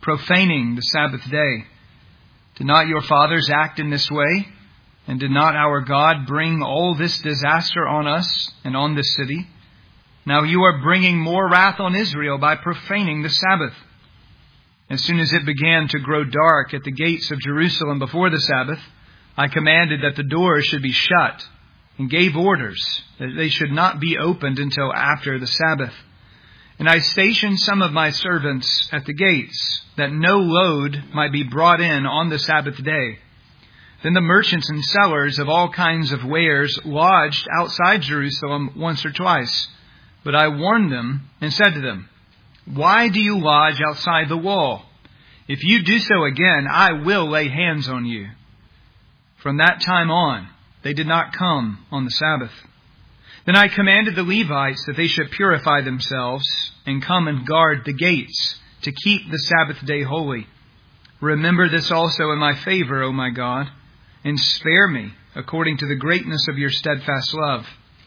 profaning the Sabbath day. Did not your fathers act in this way? And did not our God bring all this disaster on us and on this city? Now you are bringing more wrath on Israel by profaning the Sabbath. As soon as it began to grow dark at the gates of Jerusalem before the Sabbath, I commanded that the doors should be shut and gave orders that they should not be opened until after the Sabbath. And I stationed some of my servants at the gates, that no load might be brought in on the Sabbath day. Then the merchants and sellers of all kinds of wares lodged outside Jerusalem once or twice. But I warned them and said to them, "Why do you lodge outside the wall? If you do so again, I will lay hands on you." From that time on, they did not come on the Sabbath. Then I commanded the Levites that they should purify themselves and come and guard the gates to keep the Sabbath day holy. Remember this also in my favor, O my God, and spare me according to the greatness of your steadfast love.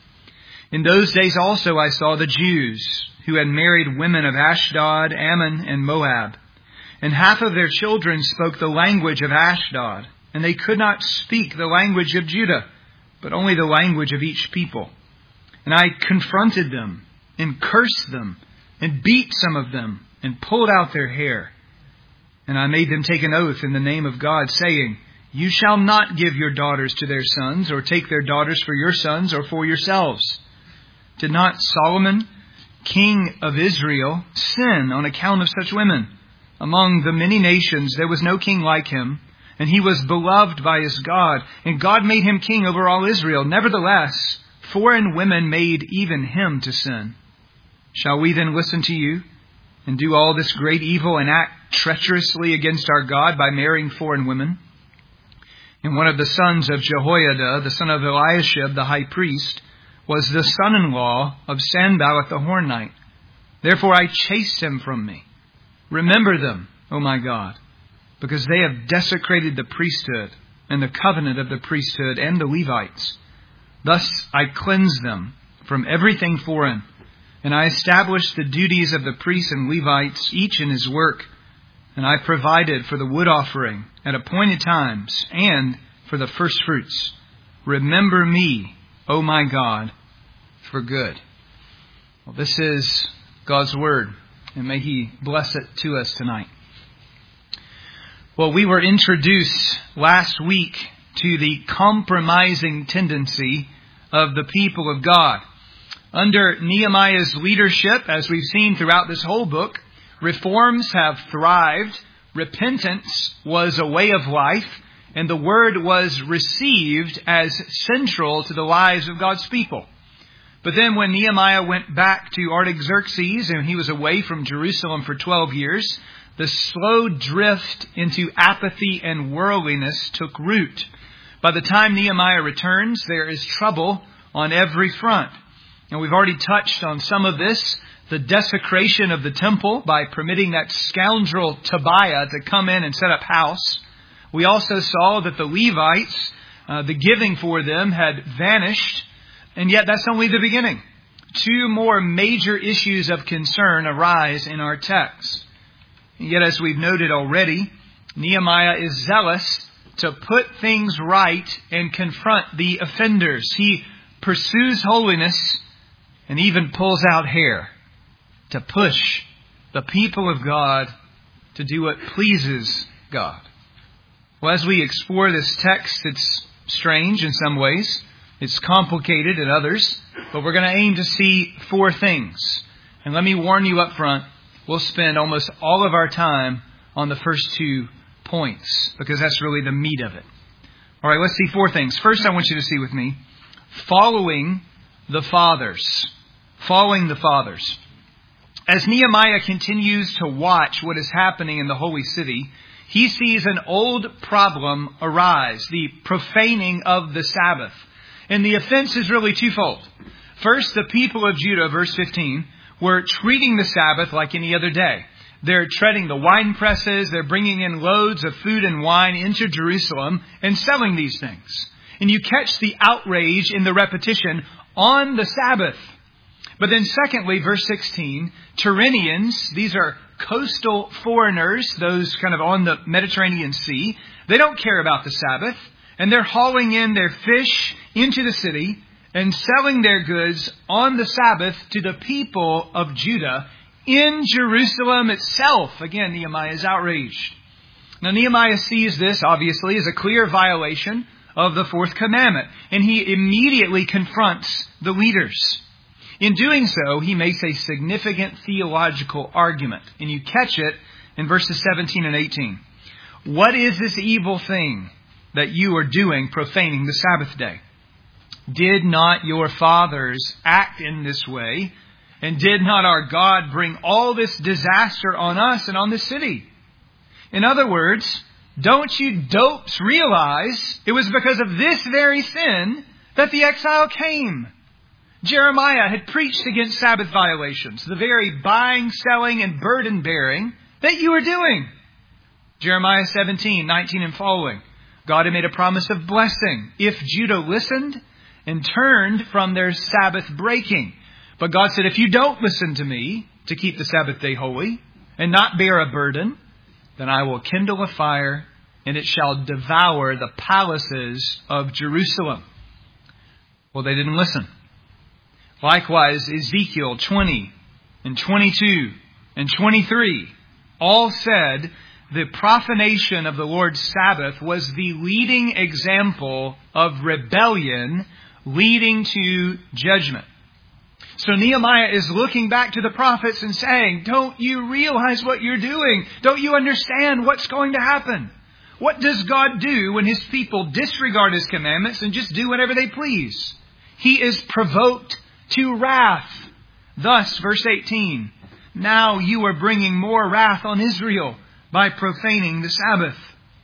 In those days also I saw the Jews who had married women of Ashdod, Ammon, and Moab. And half of their children spoke the language of Ashdod, and they could not speak the language of Judah, but only the language of each people. And I confronted them and cursed them and beat some of them and pulled out their hair. And I made them take an oath in the name of God, saying, "You shall not give your daughters to their sons, or take their daughters for your sons or for yourselves." Did not Solomon, king of Israel, sin on account of such women? Among the many nations there was no king like him, and he was beloved by his God, and God made him king over all Israel. Nevertheless, foreign women made even him to sin. Shall we then listen to you and do all this great evil and act treacherously against our God by marrying foreign women? And one of the sons of Jehoiada, the son of Eliashib, the high priest, was the son-in-law of Sanballat the Hornite. Therefore I chased him from me. Remember them, O my God, because they have desecrated the priesthood and the covenant of the priesthood and the Levites. Thus I cleansed them from everything foreign, and I established the duties of the priests and Levites, each in his work. And I provided for the wood offering at appointed times and for the first fruits. Remember me, O my God, for good. Well, this is God's word, and may He bless it to us tonight. Well, we were introduced last week to the compromising tendency of the people of God. Under Nehemiah's leadership, as we've seen throughout this whole book, reforms have thrived, repentance was a way of life, and the word was received as central to the lives of God's people. But then when Nehemiah went back to Artaxerxes and he was away from Jerusalem for 12 years, the slow drift into apathy and worldliness took root. By the time Nehemiah returns, there is trouble on every front. And we've already touched on some of this, the desecration of the temple by permitting that scoundrel Tobiah to come in and set up house. We also saw that the Levites, the giving for them had vanished, and yet that's only the beginning. Two more major issues of concern arise in our text. And yet, as we've noted already, Nehemiah is zealous to put things right and confront the offenders. He pursues holiness and even pulls out hair to push the people of God to do what pleases God. Well, as we explore this text, it's strange in some ways. It's complicated in others. But we're going to aim to see four things. And let me warn you up front, we'll spend almost all of our time on the first 2 points, because that's really the meat of it. All right, let's see four things. First, I want you to see with me, following the fathers. Following the fathers. As Nehemiah continues to watch what is happening in the holy city, he sees an old problem arise, the profaning of the Sabbath. And the offense is really twofold. First, the people of Judah, verse 15, were treating the Sabbath like any other day. They're treading the wine presses, they're bringing in loads of food and wine into Jerusalem and selling these things. And you catch the outrage in the repetition on the Sabbath. But then secondly, verse 16, Tyrians, these are coastal foreigners, those kind of on the Mediterranean Sea. They don't care about the Sabbath. And they're hauling in their fish into the city and selling their goods on the Sabbath to the people of Judah in Jerusalem itself. Again, Nehemiah is outraged. Now, Nehemiah sees this, obviously, as a clear violation of the fourth commandment. And he immediately confronts the leaders. In doing so, he makes a significant theological argument. And you catch it in verses 17 and 18. What is this evil thing that you are doing, profaning the Sabbath day? Did not your fathers act in this way? And did not our God bring all this disaster on us and on this city? In other words, don't you dopes realize it was because of this very sin that the exile came? Jeremiah had preached against Sabbath violations, the very buying, selling, and burden bearing that you were doing. Jeremiah 17, 19 and following. God had made a promise of blessing if Judah listened and turned from their Sabbath breaking. But God said, if you don't listen to me to keep the Sabbath day holy and not bear a burden, then I will kindle a fire and it shall devour the palaces of Jerusalem. Well, they didn't listen. Likewise, Ezekiel 20 and 22 and 23 all said the profanation of the Lord's Sabbath was the leading example of rebellion leading to judgment. So Nehemiah is looking back to the prophets and saying, don't you realize what you're doing? Don't you understand what's going to happen? What does God do when His people disregard His commandments and just do whatever they please? He is provoked to wrath. Thus, verse 18, now you are bringing more wrath on Israel by profaning the Sabbath.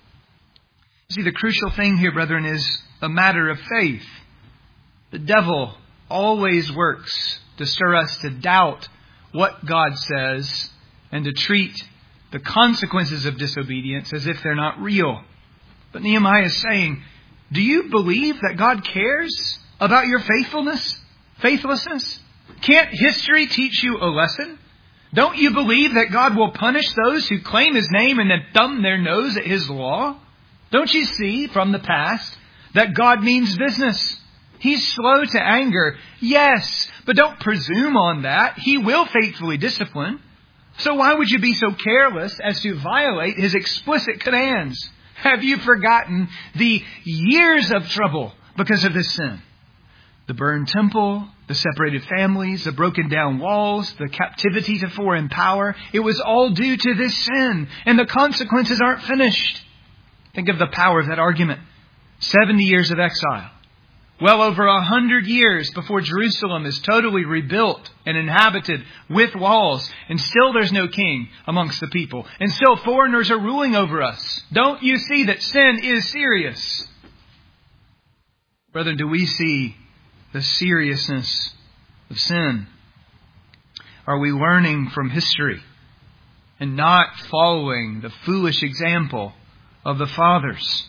See, the crucial thing here, brethren, is a matter of faith. The devil always works to stir us to doubt what God says and to treat the consequences of disobedience as if they're not real. But Nehemiah is saying, do you believe that God cares about your faithlessness? Can't history teach you a lesson? Don't you believe that God will punish those who claim His name and then thumb their nose at His law? Don't you see from the past that God means business? He's slow to anger, yes, but don't presume on that. He will faithfully discipline. So why would you be so careless as to violate His explicit commands? Have you forgotten the years of trouble because of this sin? The burned temple, the separated families, the broken down walls, the captivity to foreign power. It was all due to this sin, and the consequences aren't finished. Think of the power of that argument. 70 years of exile. Well over 100 years before Jerusalem is totally rebuilt and inhabited with walls. And still there's no king amongst the people. And still foreigners are ruling over us. Don't you see that sin is serious? Brethren, do we see the seriousness of sin? Are we learning from history and not following the foolish example of the fathers?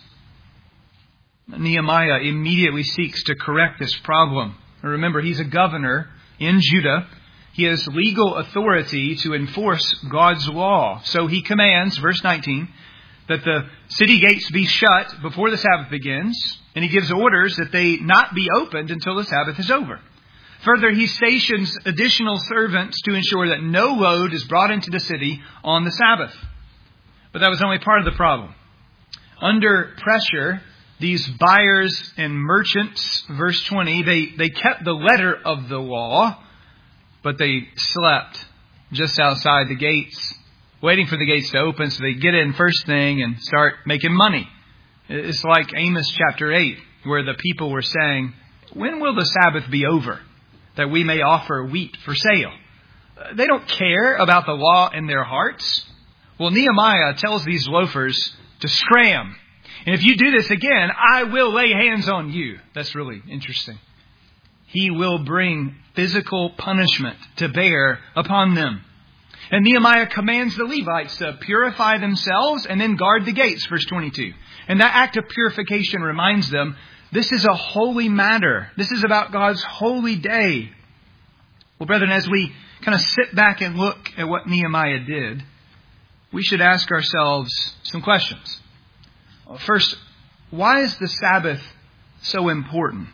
Nehemiah immediately seeks to correct this problem. Remember, he's a governor in Judah. He has legal authority to enforce God's law. So he commands, verse 19, that the city gates be shut before the Sabbath begins. And he gives orders that they not be opened until the Sabbath is over. Further, he stations additional servants to ensure that no load is brought into the city on the Sabbath. But that was only part of the problem. Under pressure, these buyers and merchants, verse 20, they kept the letter of the law, but they slept just outside the gates, waiting for the gates to open so they get in first thing and start making money. It's like Amos chapter 8, where the people were saying, when will the Sabbath be over, that we may offer wheat for sale? They don't care about the law in their hearts. Well, Nehemiah tells these loafers to scram. And if you do this again, I will lay hands on you. That's really interesting. He will bring physical punishment to bear upon them. And Nehemiah commands the Levites to purify themselves and then guard the gates, verse 22. And that act of purification reminds them, this is a holy matter. This is about God's holy day. Well, brethren, as we kind of sit back and look at what Nehemiah did, we should ask ourselves some questions. First, why is the Sabbath so important?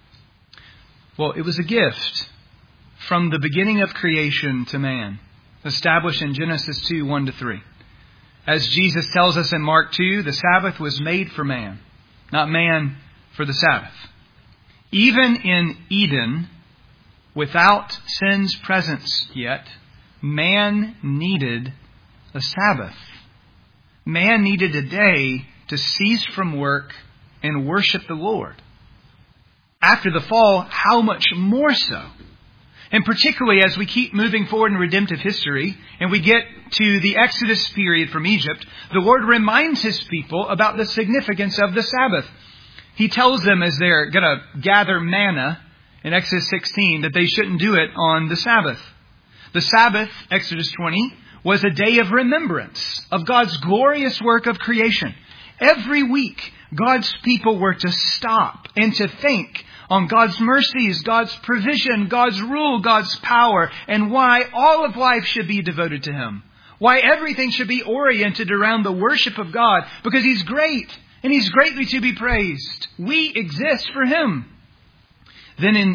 Well, it was a gift from the beginning of creation to man, established in Genesis 2, 1-3. As Jesus tells us in Mark 2, the Sabbath was made for man, not man for the Sabbath. Even in Eden, without sin's presence yet, man needed a Sabbath. Man needed a day to cease from work and worship the Lord. After the fall, how much more so? And particularly as we keep moving forward in redemptive history and we get to the Exodus period from Egypt, the Lord reminds His people about the significance of the Sabbath. He tells them as they're going to gather manna in Exodus 16 that they shouldn't do it on the Sabbath. The Sabbath, Exodus 20, was a day of remembrance of God's glorious work of creation. Every week, God's people were to stop and to think on God's mercies, God's provision, God's rule, God's power, and why all of life should be devoted to Him. Why everything should be oriented around the worship of God, because He's great and He's greatly to be praised. We exist for Him. Then in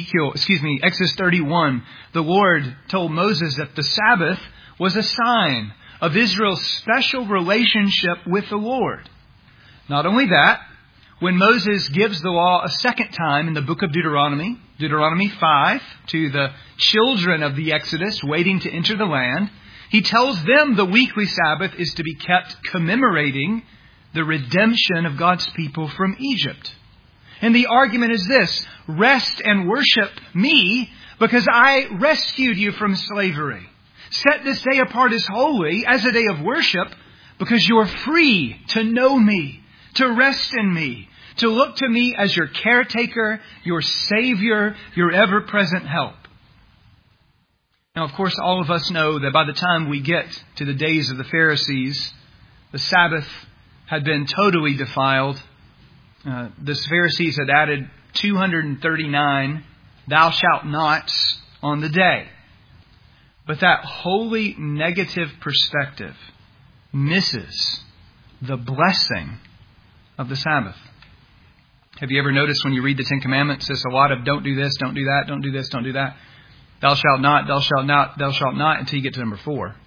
Exodus 31, the Lord told Moses that the Sabbath was a sign of Israel's special relationship with the Lord. Not only that, when Moses gives the law a second time in the book of Deuteronomy, Deuteronomy 5, to the children of the Exodus waiting to enter the land, he tells them the weekly Sabbath is to be kept commemorating the redemption of God's people from Egypt. And the argument is this: rest and worship me because I rescued you from slavery. Set this day apart as holy, as a day of worship, because you're free to know me, to rest in me, to look to me as your caretaker, your Savior, your ever-present help. Now, of course, all of us know that by the time we get to the days of the Pharisees, the Sabbath had been totally defiled. The Pharisees had added 239 thou shalt nots on the day. But that wholly negative perspective misses the blessing of the Sabbath. Have you ever noticed when you read the Ten Commandments, there's a lot of don't do this, don't do that, don't do this, don't do that. Thou shalt not, thou shalt not, thou shalt not, until you get to number 4.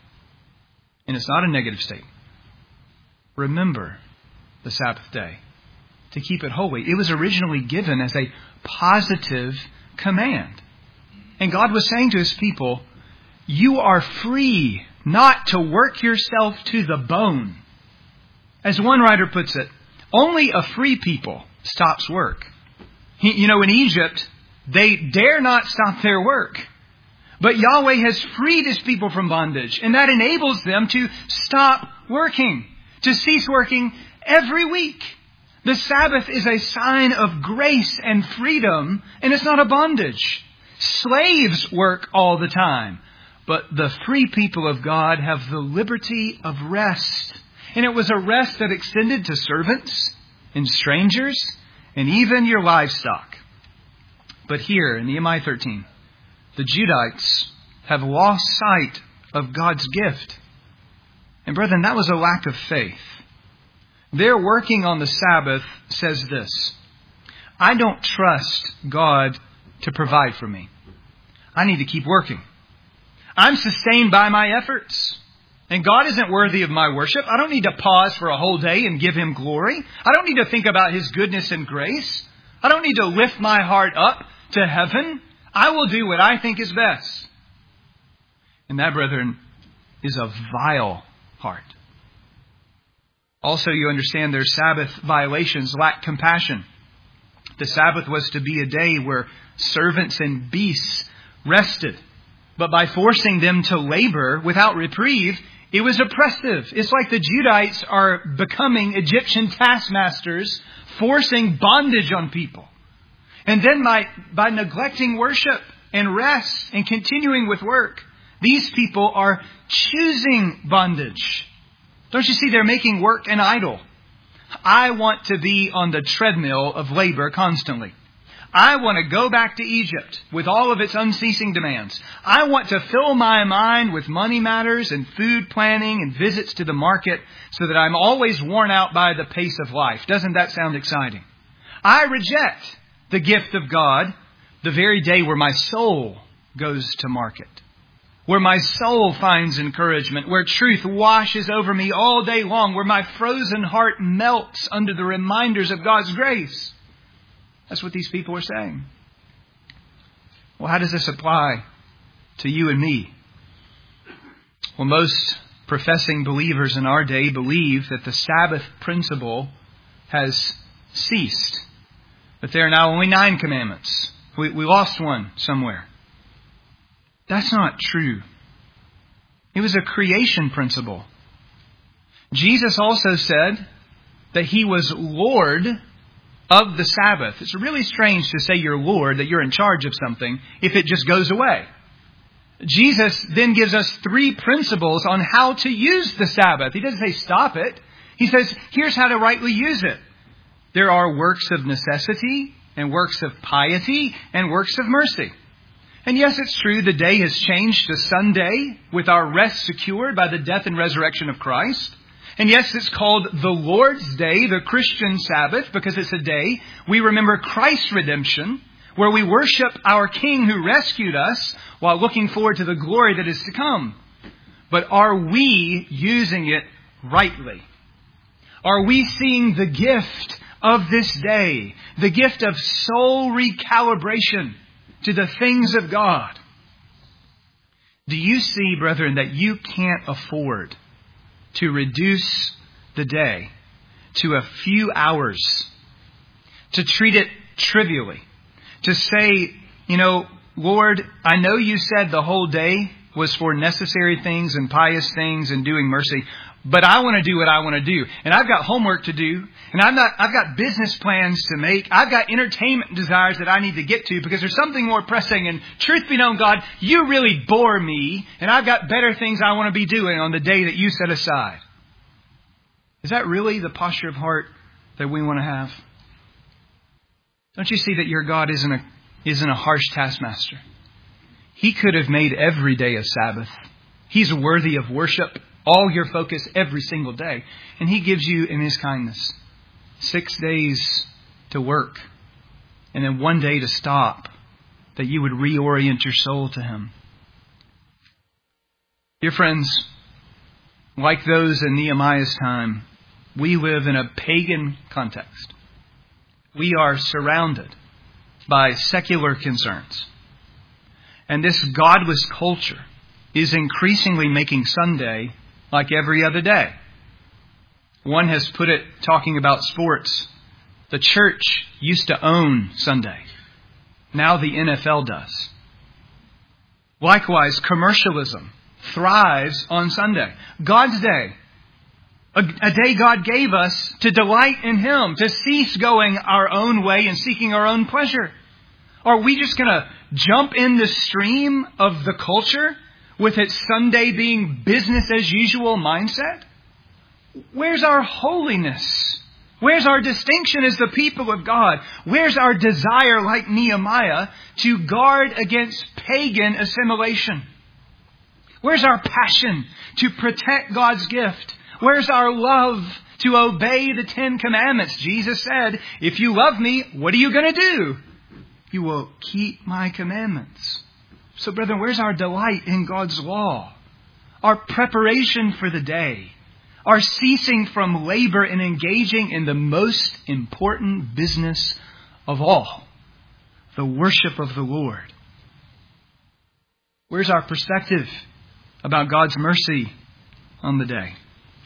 And it's not a negative statement. Remember the Sabbath day to keep it holy. It was originally given as a positive command. And God was saying to His people, you are free not to work yourself to the bone. As one writer puts it, only a free people stops work. In Egypt, they dare not stop their work. But Yahweh has freed His people from bondage, and that enables them to stop working, to cease working every week. The Sabbath is a sign of grace and freedom, and it's not a bondage. Slaves work all the time, but the free people of God have the liberty of rest. And it was a rest that extended to servants and strangers and even your livestock. But here in Nehemiah 13, the Judites have lost sight of God's gift. And brethren, that was a lack of faith. Their working on the Sabbath says this: I don't trust God to provide for me. I need to keep working. I'm sustained by my efforts. And God isn't worthy of my worship. I don't need to pause for a whole day and give Him glory. I don't need to think about His goodness and grace. I don't need to lift my heart up to heaven. I will do what I think is best. And that, brethren, is a vile heart. Also, you understand their Sabbath violations lack compassion. The Sabbath was to be a day where servants and beasts rested. But by forcing them to labor without reprieve, it was oppressive. It's like the Judites are becoming Egyptian taskmasters, forcing bondage on people. And then by neglecting worship and rest and continuing with work, these people are choosing bondage. Don't you see, they're making work an idol. I want to be on the treadmill of labor constantly. I want to go back to Egypt with all of its unceasing demands. I want to fill my mind with money matters and food planning and visits to the market so that I'm always worn out by the pace of life. Doesn't that sound exciting? I reject the gift of God the very day where my soul goes to market, where my soul finds encouragement, where truth washes over me all day long, where my frozen heart melts under the reminders of God's grace. That's what these people are saying. Well, how does this apply to you and me? Well, most professing believers in our day believe that the Sabbath principle has ceased, that there are now only 9 commandments. We lost one somewhere. That's not true. It was a creation principle. Jesus also said that He was Lord of the Sabbath. It's really strange to say you're Lord, that you're in charge of something, if it just goes away. Jesus then gives us 3 principles on how to use the Sabbath. He doesn't say stop it. He says, here's how to rightly use it. There are works of necessity and works of piety and works of mercy. And yes, it's true, the day has changed to Sunday with our rest secured by the death and resurrection of Christ. And yes, it's called the Lord's Day, the Christian Sabbath, because it's a day we remember Christ's redemption, where we worship our King who rescued us while looking forward to the glory that is to come. But are we using it rightly? Are we seeing the gift of this day, the gift of soul recalibration to the things of God? Do you see, brethren, that you can't afford to reduce the day to a few hours, to treat it trivially, to say, Lord, I know you said the whole day was for necessary things and pious things and doing mercy, but I want to do what I want to do. And I've got homework to do. And I've got business plans to make. I've got entertainment desires that I need to get to because there's something more pressing. And truth be known, God, you really bore me. And I've got better things I want to be doing on the day that you set aside. Is that really the posture of heart that we want to have? Don't you see that your God isn't a harsh taskmaster? He could have made every day a Sabbath. He's worthy of worship, all your focus every single day. And He gives you, in His kindness, 6 days to work and then 1 day to stop, that you would reorient your soul to Him. Dear friends, like those in Nehemiah's time, we live in a pagan context. We are surrounded by secular concerns. And this godless culture is increasingly making Sunday like every other day. One has put it, talking about sports, the church used to own Sunday. Now the NFL does. Likewise, commercialism thrives on Sunday. God's day. A day God gave us to delight in Him, to cease going our own way and seeking our own pleasure. Are we just going to jump in the stream of the culture with its Sunday being business as usual mindset? Where's our holiness? Where's our distinction as the people of God? Where's our desire, like Nehemiah, to guard against pagan assimilation? Where's our passion to protect God's gift? Where's our love to obey the 10 Commandments? Jesus said, if you love me, what are you going to do? You will keep my commandments. So, brethren, where's our delight in God's law? Our preparation for the day. Our ceasing from labor and engaging in the most important business of all, the worship of the Lord. Where's our perspective about God's mercy on the day?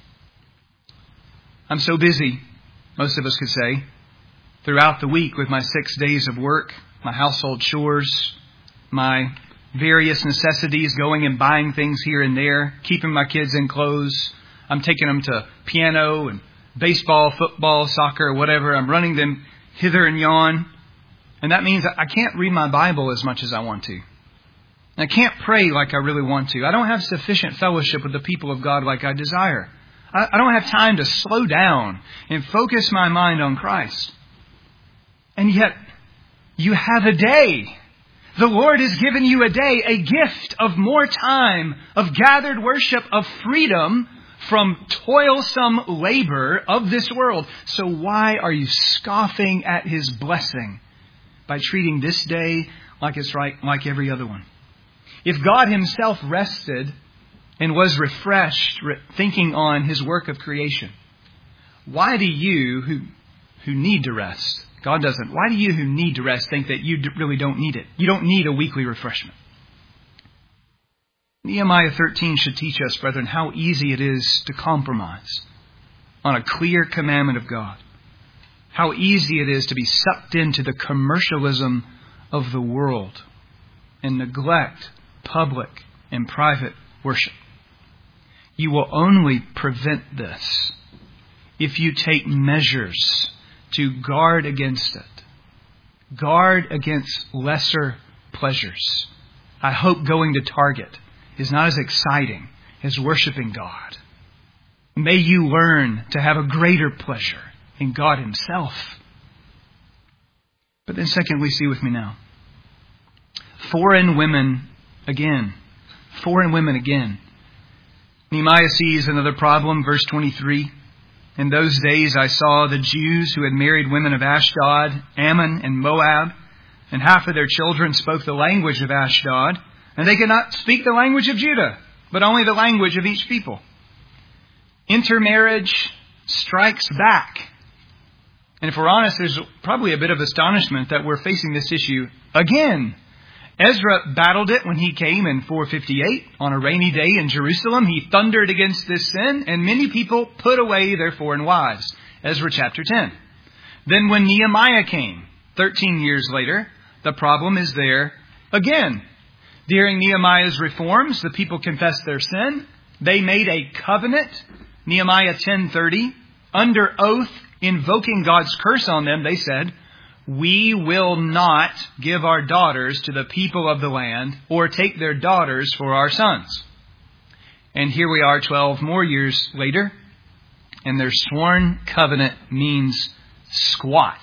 I'm so busy, most of us could say, throughout the week with my 6 days of work, my household chores, my various necessities, going and buying things here and there, keeping my kids in clothes. I'm taking them to piano and baseball, football, soccer, whatever. I'm running them hither and yon. And that means I can't read my Bible as much as I want to. And I can't pray like I really want to. I don't have sufficient fellowship with the people of God like I desire. I don't have time to slow down and focus my mind on Christ. And yet, You have a day. The Lord has given you a day, a gift of more time, of gathered worship, of freedom from toilsome labor of this world. So why are you scoffing at His blessing by treating this day like it's right, like every other one? If God Himself rested and was refreshed, thinking on His work of creation, why do you who need to rest, God doesn't, why do you who need to rest think that you really don't need it? You don't need a weekly refreshment. Nehemiah 13 should teach us, brethren, how easy it is to compromise on a clear commandment of God. How easy it is to be sucked into the commercialism of the world and neglect public and private worship. You will only prevent this if you take measures to guard against it. Guard against lesser pleasures. I hope going to Target is not as exciting as worshiping God. May you learn to have a greater pleasure in God Himself. But then secondly, see with me now. Foreign women again. Foreign women again. Nehemiah sees another problem, verse 23. In those days I saw the Jews who had married women of Ashdod, Ammon, and Moab, and half of their children spoke the language of Ashdod, and they could not speak the language of Judah, but only the language of each people. Intermarriage strikes back. And if we're honest, there's probably a bit of astonishment that we're facing this issue again. Ezra battled it when he came in 458 on a rainy day in Jerusalem. He thundered against this sin, and many people put away their foreign wives. Ezra chapter 10. Then when Nehemiah came, 13 years later, the problem is there again. During Nehemiah's reforms, the people confessed their sin. They made a covenant, Nehemiah 10:30, under oath, invoking God's curse on them. They said, "We will not give our daughters to the people of the land or take their daughters for our sons." And here we are 12 more years later, and their sworn covenant means squat.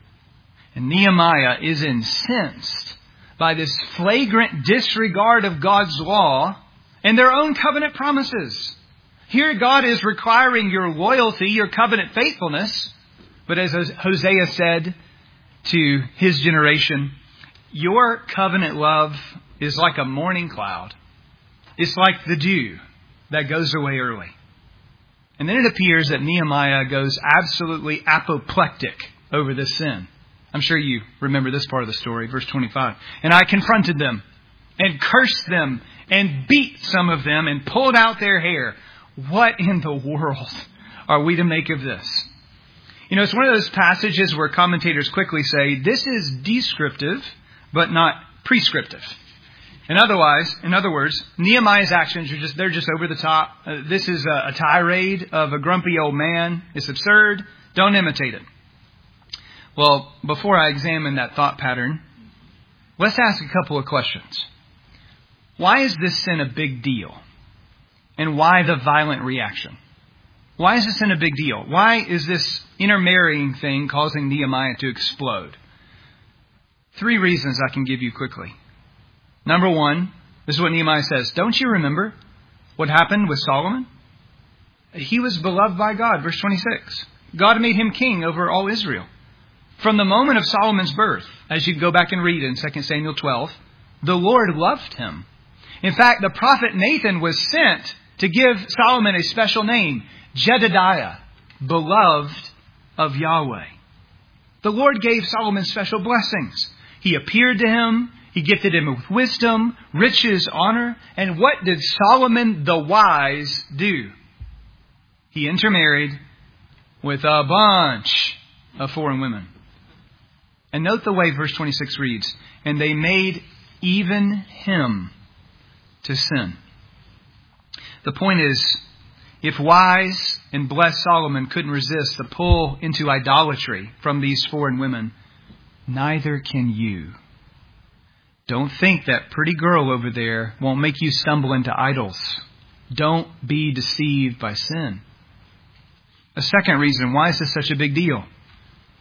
And Nehemiah is incensed by this flagrant disregard of God's law and their own covenant promises. Here God is requiring your loyalty, your covenant faithfulness. But as Hosea said to his generation, your covenant love is like a morning cloud. It's like the dew that goes away early. And then it appears that Nehemiah goes absolutely apoplectic over this sin. I'm sure you remember this part of the story, verse 25. And I confronted them and cursed them and beat some of them and pulled out their hair. What in the world are we to make of this? You know, it's one of those passages where commentators quickly say, this is descriptive, but not prescriptive. In other words, Nehemiah's actions are they're just over the top. This is a tirade of a grumpy old man. It's absurd. Don't imitate it. Well, before I examine that thought pattern, let's ask a couple of questions. Why is this sin a big deal? And why the violent reaction? Why is this sin a big deal? Why is this intermarrying thing causing Nehemiah to explode? 3 reasons I can give you quickly. Number 1, this is what Nehemiah says. Don't you remember what happened with Solomon? He was beloved by God. Verse 26. God made him king over all Israel. From the moment of Solomon's birth, as you go back and read in 2 Samuel 12, the Lord loved him. In fact, the prophet Nathan was sent to give Solomon a special name, Jedediah, beloved of Yahweh. The Lord gave Solomon special blessings. He appeared to him. He gifted him with wisdom, riches, honor. And what did Solomon the wise do? He intermarried with a bunch of foreign women. And note the way verse 26 reads, and they made even him to sin. The point is, if wise and blessed Solomon couldn't resist the pull into idolatry from these foreign women, neither can you. Don't think that pretty girl over there won't make you stumble into idols. Don't be deceived by sin. A second reason, why is this such a big deal?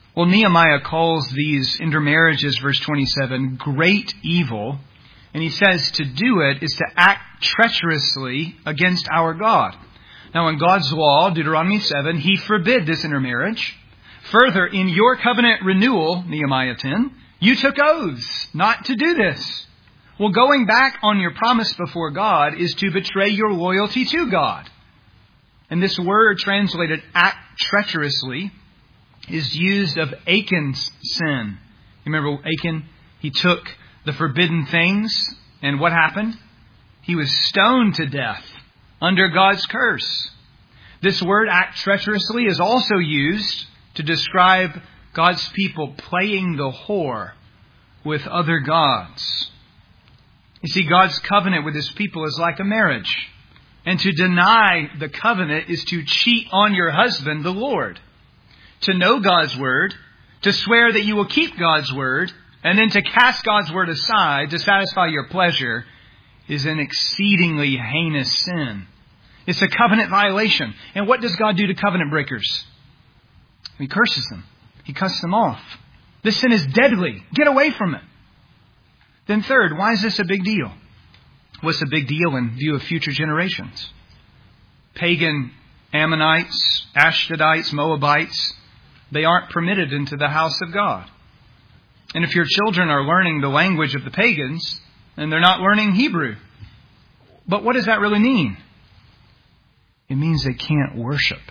Well, Nehemiah calls these intermarriages, verse 27, great evil. And he says to do it is to act treacherously against our God. Now, in God's law, Deuteronomy 7, He forbid this intermarriage. Further, in your covenant renewal, Nehemiah 10, you took oaths not to do this. Well, going back on your promise before God is to betray your loyalty to God. And this word translated act treacherously is used of Achan's sin. You remember Achan? He took the forbidden things, and what happened? He was stoned to death under God's curse. This word, act treacherously, is also used to describe God's people playing the whore with other gods. You see, God's covenant with His people is like a marriage. And to deny the covenant is to cheat on your husband, the Lord. To know God's word, to swear that you will keep God's word, and then to cast God's word aside to satisfy your pleasure is an exceedingly heinous sin. It's a covenant violation. And what does God do to covenant breakers? He curses them. He cuts them off. This sin is deadly. Get away from it. Then third, why is this a big deal? What's a big deal in view of future generations? Pagan Ammonites, Ashdodites, Moabites, they aren't permitted into the house of God. And if your children are learning the language of the pagans, then they're not learning Hebrew. But what does that really mean? It means they can't worship.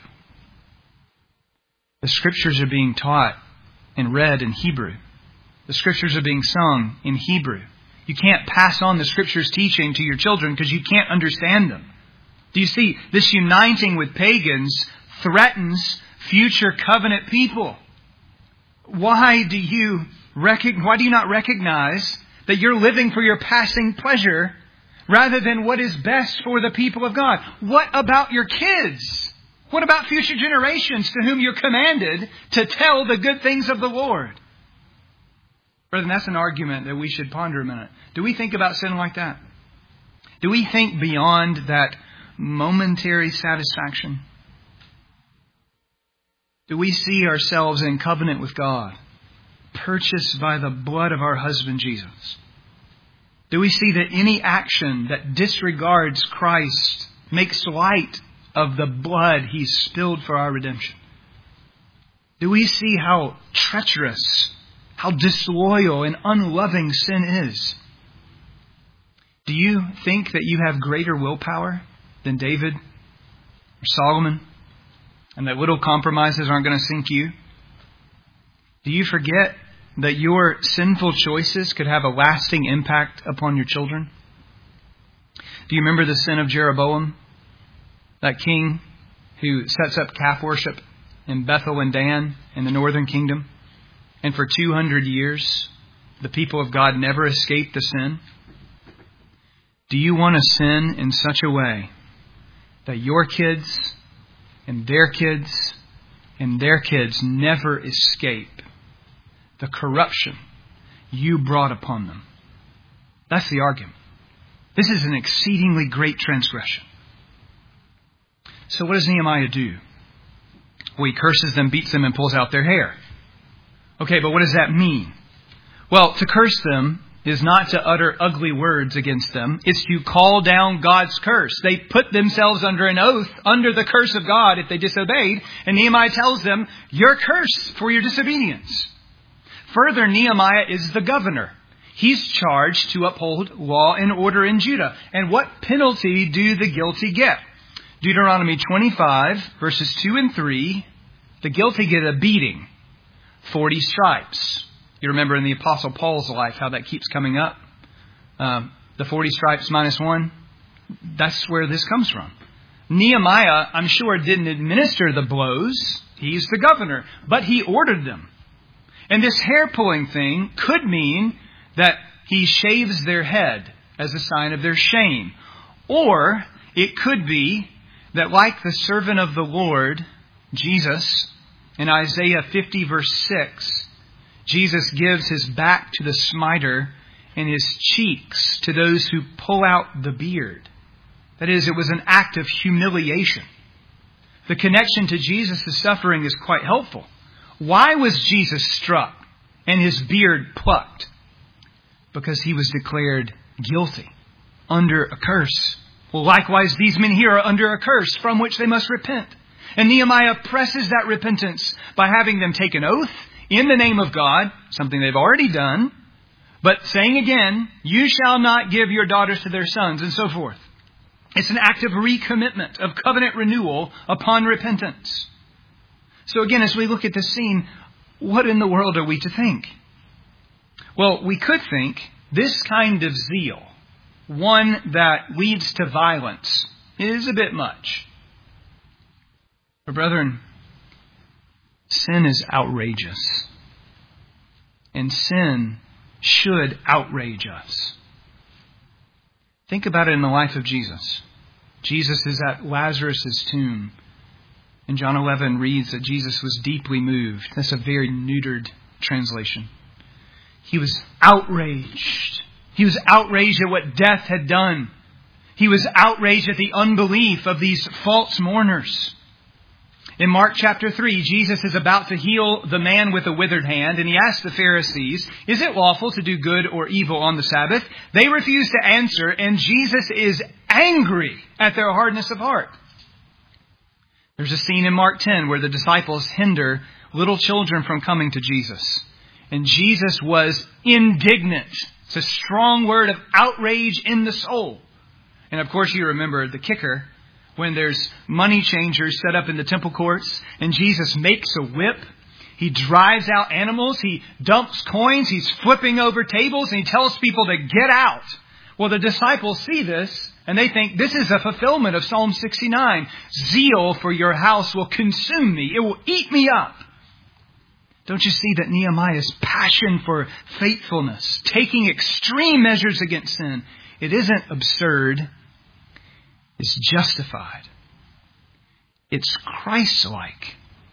The Scriptures are being taught and read in Hebrew. The Scriptures are being sung in Hebrew. You can't pass on the Scriptures' teaching to your children because you can't understand them. Do you see? This uniting with pagans threatens future covenant people. Why do you not recognize that you're living for your passing pleasure rather than what is best for the people of God? What about your kids? What about future generations to whom you're commanded to tell the good things of the Lord? Brethren, that's an argument that we should ponder a minute. Do we think about sin like that? Do we think beyond that momentary satisfaction? Do we see ourselves in covenant with God, purchased by the blood of our husband Jesus? Do we see that any action that disregards Christ makes light of the blood He spilled for our redemption? Do we see how treacherous, how disloyal and unloving sin is? Do you think that you have greater willpower than David or Solomon, and that little compromises aren't going to sink you? Do you forget that your sinful choices could have a lasting impact upon your children? Do you remember the sin of Jeroboam, that king who sets up calf worship in Bethel and Dan in the northern kingdom? And for 200 years, the people of God never escaped the sin. Do you want to sin in such a way that your kids and their kids and their kids never escape the corruption you brought upon them? That's the argument. This is an exceedingly great transgression. So what does Nehemiah do? Well, he curses them, beats them, and pulls out their hair. Okay, but what does that mean? Well, to curse them is not to utter ugly words against them. It's to call down God's curse. They put themselves under an oath, under the curse of God if they disobeyed. And Nehemiah tells them, you're cursed for your disobedience. Further, Nehemiah is the governor. He's charged to uphold law and order in Judah. And what penalty do the guilty get? Deuteronomy 25, verses 2 and 3, the guilty get a beating, 40 stripes. You remember in the Apostle Paul's life how that keeps coming up. The 40 stripes minus 1, that's where this comes from. Nehemiah, I'm sure, didn't administer the blows. He's the governor, but he ordered them. And this hair-pulling thing could mean that he shaves their head as a sign of their shame. Or it could be that, like the servant of the Lord, Jesus, in Isaiah 50 verse 6, Jesus gives his back to the smiter and his cheeks to those who pull out the beard. That is, it was an act of humiliation. The connection to Jesus' suffering is quite helpful. Why was Jesus struck and his beard plucked? Because he was declared guilty, under a curse. Well, likewise, these men here are under a curse from which they must repent. And Nehemiah presses that repentance by having them take an oath in the name of God, something they've already done, but saying again, you shall not give your daughters to their sons, and so forth. It's an act of recommitment, of covenant renewal upon repentance. So again, as we look at this scene, what in the world are we to think? Well, we could think this kind of zeal, one that leads to violence, is a bit much. But brethren, sin is outrageous. And sin should outrage us. Think about it in the life of Jesus. Jesus is at Lazarus' tomb. And John 11 reads that Jesus was deeply moved. That's a very neutered translation. He was outraged. He was outraged at what death had done. He was outraged at the unbelief of these false mourners. In Mark chapter 3, Jesus is about to heal the man with a withered hand, and he asks the Pharisees, is it lawful to do good or evil on the Sabbath? They refuse to answer, and Jesus is angry at their hardness of heart. There's a scene in Mark 10 where the disciples hinder little children from coming to Jesus. And Jesus was indignant. It's a strong word of outrage in the soul. And of course you remember the kicker, when there's money changers set up in the temple courts and Jesus makes a whip. He drives out animals. He dumps coins. He's flipping over tables and he tells people to get out. Well, the disciples see this and they think this is a fulfillment of Psalm 69. Zeal for your house will consume me. It will eat me up. Don't you see that Nehemiah's passion for faithfulness, taking extreme measures against sin, it isn't absurd. It's justified. It's Christ-like.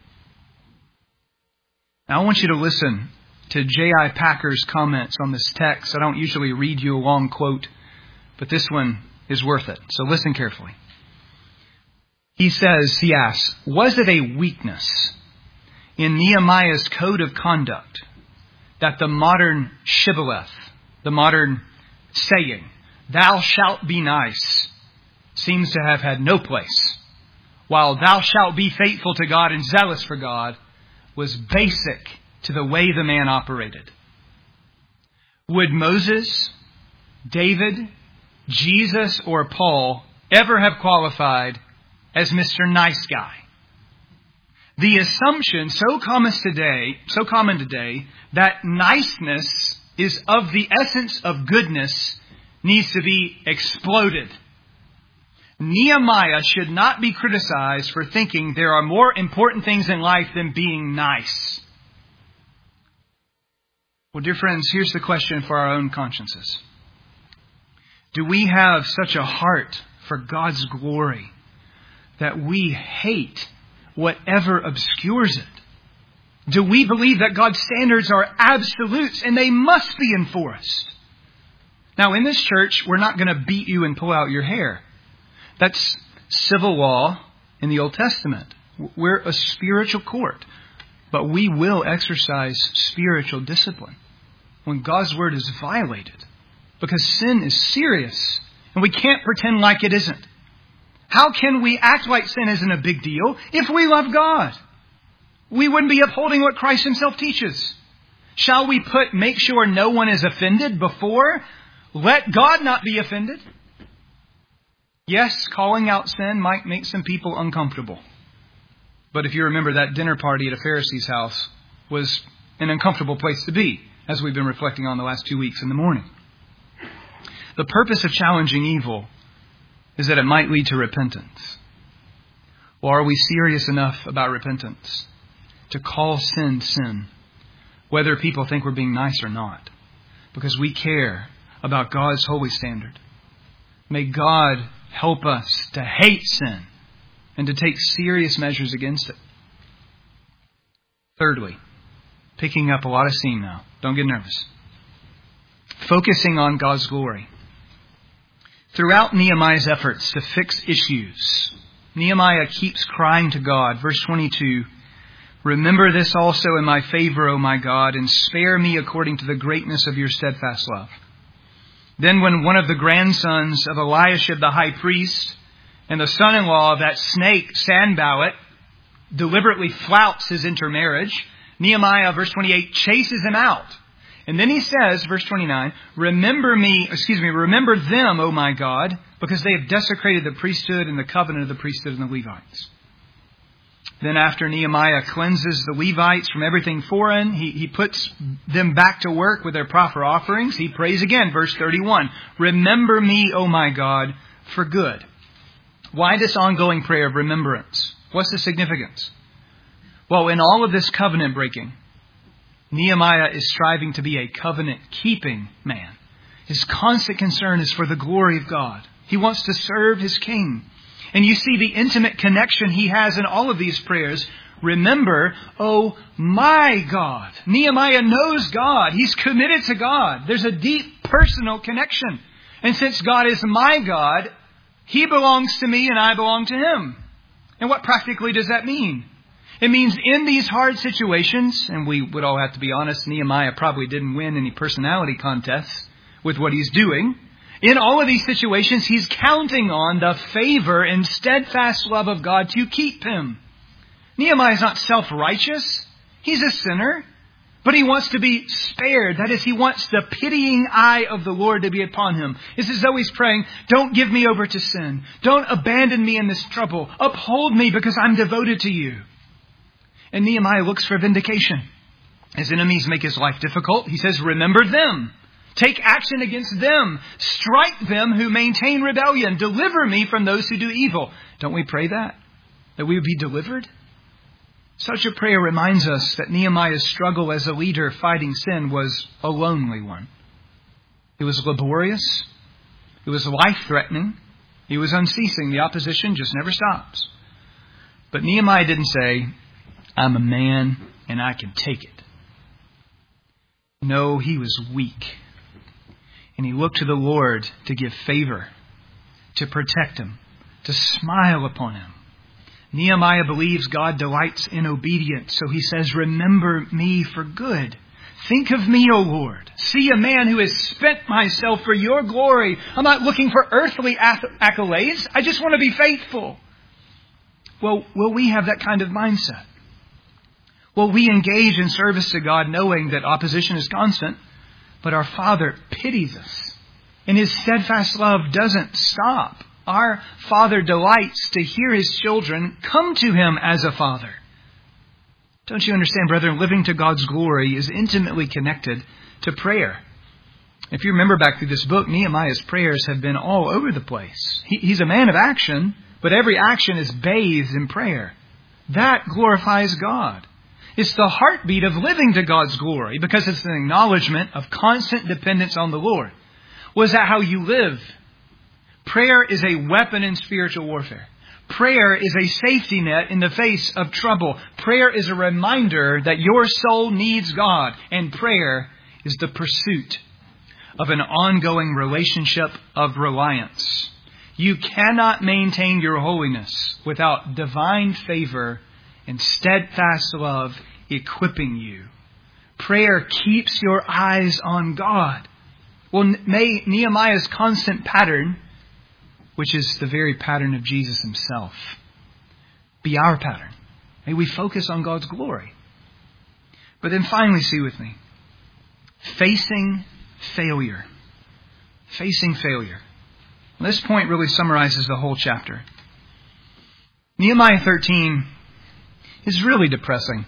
Now I want you to listen to J.I. Packer's comments on this text. I don't usually read you a long quote, but this one is worth it. So listen carefully. He asks, was it a weakness in Nehemiah's code of conduct that the modern shibboleth, the modern saying, thou shalt be nice, seems to have had no place, while thou shalt be faithful to God and zealous for God was basic to the way the man operated? Would Moses, David, Jesus, or Paul ever have qualified as Mr. Nice Guy? The assumption so common today that niceness is of the essence of goodness needs to be exploded. Nehemiah should not be criticized for thinking there are more important things in life than being nice. Well, dear friends, here's the question for our own consciences. Do we have such a heart for God's glory that we hate whatever obscures it? Do we believe that God's standards are absolutes and they must be enforced? Now, in this church, we're not going to beat you and pull out your hair. That's civil law in the Old Testament. We're a spiritual court, but we will exercise spiritual discipline when God's word is violated, because sin is serious and we can't pretend like it isn't. How can we act like sin isn't a big deal if we love God? We wouldn't be upholding what Christ himself teaches. Shall we make sure no one is offended before let God not be offended? Yes, calling out sin might make some people uncomfortable. But if you remember, that dinner party at a Pharisee's house was an uncomfortable place to be, as we've been reflecting on the last 2 weeks in the morning. The purpose of challenging evil is that it might lead to repentance. Well, are we serious enough about repentance to call sin sin, whether people think we're being nice or not? Because we care about God's holy standard. May God help us to hate sin and to take serious measures against it. Thirdly, picking up a lot of steam now. Don't get nervous. Focusing on God's glory. Throughout Nehemiah's efforts to fix issues, Nehemiah keeps crying to God. Verse 22, Remember this also in my favor, O my God, and spare me according to the greatness of your steadfast love. Then when one of the grandsons of Eliashib the high priest and the son-in-law of that snake, Sanballat, deliberately flouts his intermarriage, Nehemiah, verse 28, chases him out. And then he says, verse 29, remember them, O my God, because they have desecrated the priesthood and the covenant of the priesthood and the Levites. Then after Nehemiah cleanses the Levites from everything foreign, he puts them back to work with their proper offerings. He prays again, verse 31, remember me, O my God, for good. Why this ongoing prayer of remembrance? What's the significance? Well, in all of this covenant breaking, Nehemiah is striving to be a covenant-keeping man. His constant concern is for the glory of God. He wants to serve his king. And you see the intimate connection he has in all of these prayers. Remember, oh my God. Nehemiah knows God. He's committed to God. There's a deep personal connection. And since God is my God, He belongs to me and I belong to Him. And what practically does that mean? It means in these hard situations, and we would all have to be honest, Nehemiah probably didn't win any personality contests with what he's doing. In all of these situations, he's counting on the favor and steadfast love of God to keep him. Nehemiah is not self-righteous. He's a sinner. But he wants to be spared. That is, he wants the pitying eye of the Lord to be upon him. It's as though he's praying, don't give me over to sin. Don't abandon me in this trouble. Uphold me because I'm devoted to you. And Nehemiah looks for vindication. His enemies make his life difficult. He says, remember them. Take action against them. Strike them who maintain rebellion. Deliver me from those who do evil. Don't we pray that? That we would be delivered? Such a prayer reminds us that Nehemiah's struggle as a leader fighting sin was a lonely one. It was laborious. It was life-threatening. It was unceasing. The opposition just never stops. But Nehemiah didn't say, I'm a man and I can take it. No, he was weak. And he looked to the Lord to give favor, to protect him, to smile upon him. Nehemiah believes God delights in obedience. So he says, remember me for good. Think of me, O Lord. See a man who has spent myself for your glory. I'm not looking for earthly accolades. I just want to be faithful. Well, will we have that kind of mindset? Will we engage in service to God knowing that opposition is constant, but our Father pities us and His steadfast love doesn't stop? Our Father delights to hear His children come to Him as a Father. Don't you understand, brethren? Living to God's glory is intimately connected to prayer. If you remember back through this book, Nehemiah's prayers have been all over the place. He's a man of action, but every action is bathed in prayer. That glorifies God. It's the heartbeat of living to God's glory because it's an acknowledgement of constant dependence on the Lord. Was that how you live? Prayer is a weapon in spiritual warfare. Prayer is a safety net in the face of trouble. Prayer is a reminder that your soul needs God. And prayer is the pursuit of an ongoing relationship of reliance. You cannot maintain your holiness without divine favor and steadfast love equipping you. Prayer keeps your eyes on God. Well, may Nehemiah's constant pattern, which is the very pattern of Jesus Himself, be our pattern. May we focus on God's glory. But then finally, see with me, facing failure. Facing failure. This point really summarizes the whole chapter. Nehemiah 13 is really depressing.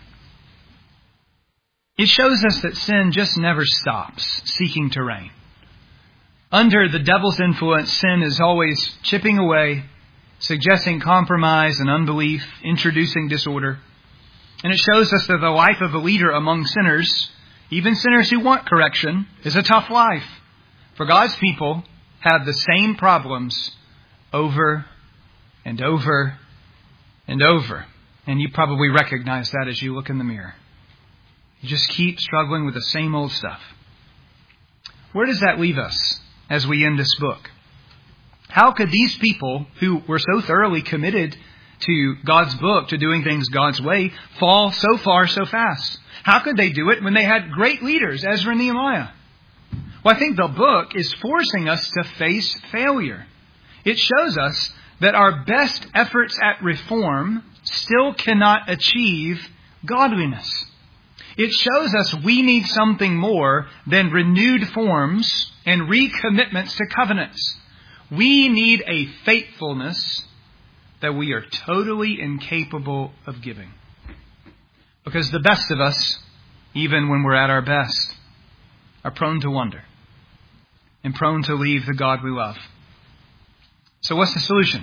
It shows us that sin just never stops seeking to reign. Under the devil's influence, sin is always chipping away, suggesting compromise and unbelief, introducing disorder. And it shows us that the life of a leader among sinners, even sinners who want correction, is a tough life. For God's people have the same problems over and over and over. And you probably recognize that as you look in the mirror. You just keep struggling with the same old stuff. Where does that leave us as we end this book? How could these people who were so thoroughly committed to God's book, to doing things God's way, fall so far so fast? How could they do it when they had great leaders, Ezra and Nehemiah? Well, I think the book is forcing us to face failure. It shows us that our best efforts at reform still cannot achieve godliness. It shows us we need something more than renewed forms and recommitments to covenants. We need a faithfulness that we are totally incapable of giving. Because the best of us, even when we're at our best, are prone to wander and prone to leave the God we love. So what's the solution?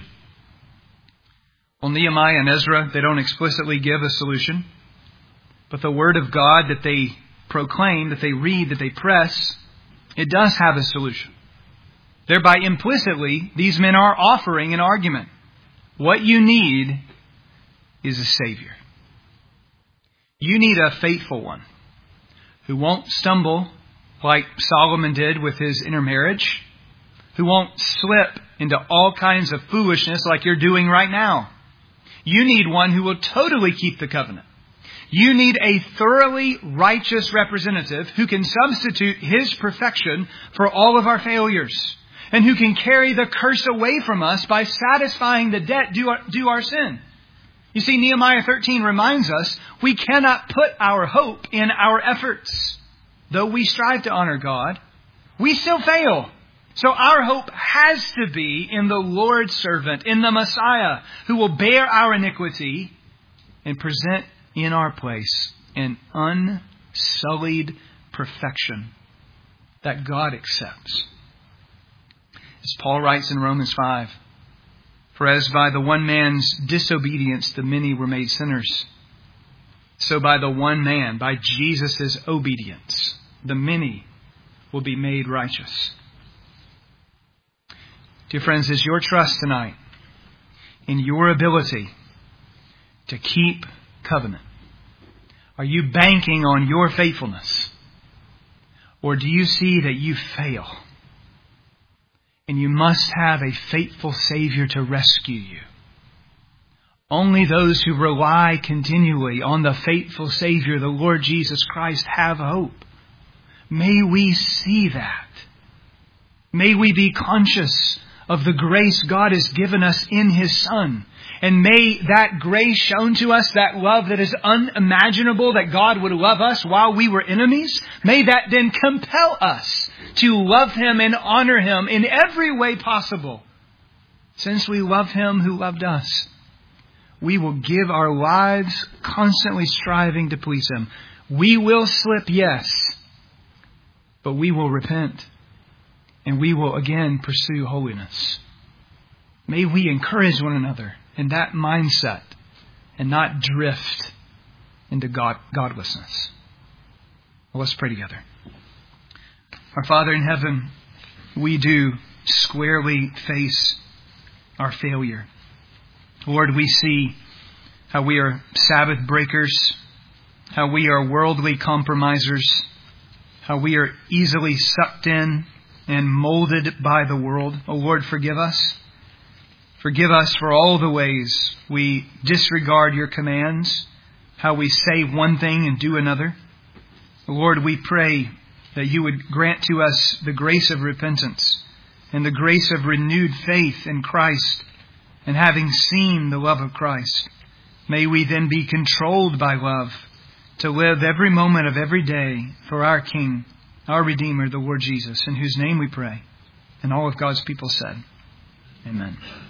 Well, Nehemiah and Ezra, they don't explicitly give a solution. But the Word of God that they proclaim, that they read, that they press, it does have a solution. Thereby, implicitly, these men are offering an argument. What you need is a Savior. You need a faithful one who won't stumble like Solomon did with his intermarriage, who won't slip into all kinds of foolishness like you're doing right now. You need one who will totally keep the covenant. You need a thoroughly righteous representative who can substitute his perfection for all of our failures and who can carry the curse away from us by satisfying the debt due our sin. You see, Nehemiah 13 reminds us we cannot put our hope in our efforts. Though we strive to honor God, we still fail. So our hope has to be in the Lord's servant, in the Messiah, who will bear our iniquity and present in our place an unsullied perfection that God accepts. As Paul writes in Romans 5, "For as by the one man's disobedience the many were made sinners, so by the one man, by Jesus' obedience, the many will be made righteous." Dear friends, is your trust tonight in your ability to keep covenant? Are you banking on your faithfulness? Or do you see that you fail? And you must have a faithful Savior to rescue you. Only those who rely continually on the faithful Savior, the Lord Jesus Christ, have hope. May we see that. May we be conscious of the grace God has given us in His Son. And may that grace shown to us, that love that is unimaginable, that God would love us while we were enemies, may that then compel us to love Him and honor Him in every way possible. Since we love Him who loved us, we will give our lives constantly striving to please Him. We will slip, yes, but we will repent. And we will again pursue holiness. May we encourage one another in that mindset and not drift into godlessness. Well, let's pray together. Our Father in heaven, we do squarely face our failure. Lord, we see how we are Sabbath breakers, how we are worldly compromisers, how we are easily sucked in and molded by the world. Oh Lord, forgive us. Forgive us for all the ways we disregard your commands, how we say one thing and do another. Lord, we pray that you would grant to us the grace of repentance and the grace of renewed faith in Christ. And having seen the love of Christ, may we then be controlled by love to live every moment of every day for our King, our Redeemer, the Lord Jesus, in whose name we pray. And all of God's people said, Amen.